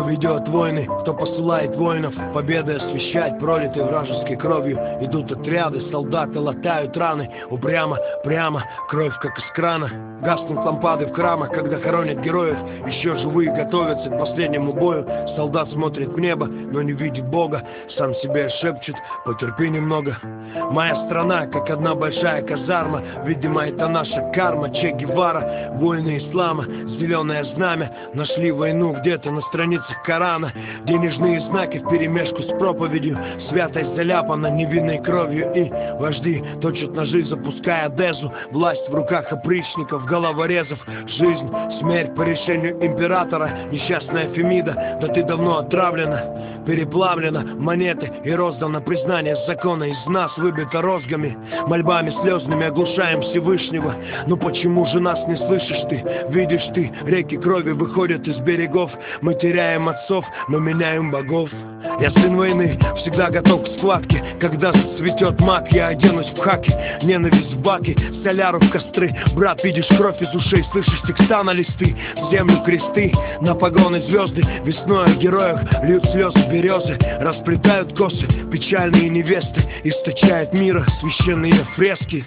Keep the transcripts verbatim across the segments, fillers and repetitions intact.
Кто ведет войны, кто посылает воинов, победы освещать, пролитой вражеской кровью. Идут отряды, солдаты латают раны. Упрямо, прямо, кровь как из крана. Гаснут лампады в храмах, когда хоронят героев. Еще живые готовятся к последнему бою. Солдат смотрит в небо, но не видит Бога. Сам себе шепчет: потерпи немного. Моя страна, как одна большая казарма. Видимо, это наша карма. Че Гевара, воины ислама, зеленое знамя. Нашли войну где-то на страницах Корана. Денежные знаки вперемешку с проповедью. Святость заляпана невинной кровью. И вожди точат ножи, запуская дезу. Власть в руках опричников, головорезов. Жизнь, смерть по решению императора. Несчастная Фемида, да ты давно отравлена, переплавлена монеты и роздано признание закона. Из нас выбито розгами, мольбами слезными оглушаем Всевышнего. Ну почему же нас не слышишь ты? Видишь ты, реки крови выходят из берегов. Мы теряем отцов, мы меняем богов. Я сын войны, всегда готов к схватке. Когда зацветет мак, я оденусь в хаки. Ненависть в баки, соляру в костры. Брат, видишь кровь из ушей, слышишь текста на листы. В землю кресты, на погоны звезды. Весной о героях льют слезы березы. Расплетают косы печальные невесты. Источают мира священные фрески.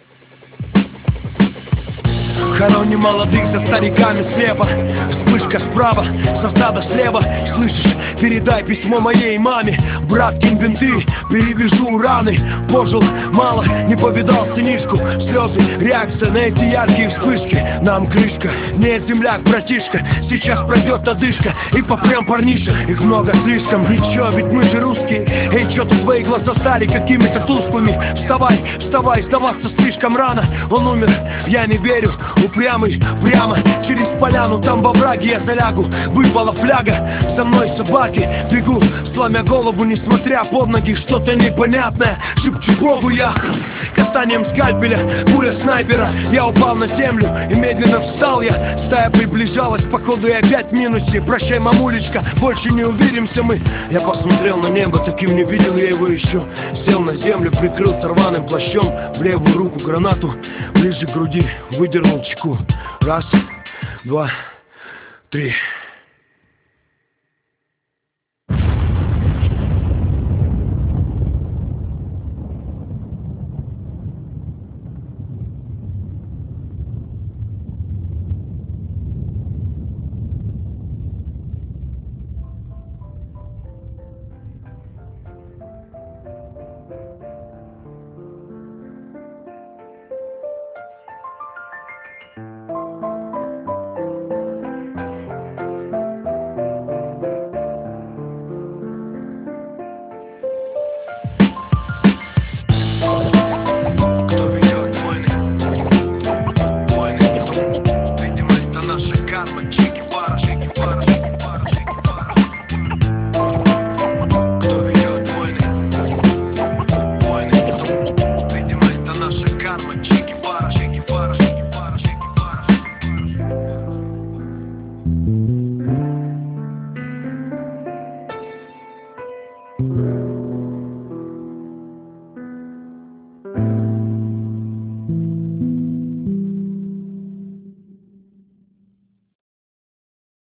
Хороним молодых за стариками слепо. Вспышка справа, со стада слева. Слышишь, передай письмо моей маме. Брат, кинь бинты, перевяжу раны. Пожил мало, не повидал сынишку. Слезы, реакция на эти яркие вспышки. Нам крышка, нет, земляк, братишка. Сейчас пройдет одышка и попрям парниша. Их много слишком, и чё, ведь мы же русские. Эй, чё-то твои глаза стали какими-то тусклыми. Вставай, вставай, сдаваться слишком рано. Он умер, я не верю. Упрямый, прямо через поляну, там во враге я залягу. Выпала фляга, за мной собаки. Бегу, сломя голову, несмотря под ноги. Что-то непонятное, шепчу Богу я. Касанием скальпеля, пуля снайпера. Я упал на землю и медленно встал я. Стая приближалась, походу и опять в минусе. Прощай, мамулечка, больше не увидимся мы. Я посмотрел на небо, таким не видел я его еще. Сел на землю, прикрылся рваным плащом. В левую руку гранату, ближе к груди выдернул чеку. Раз, два, три.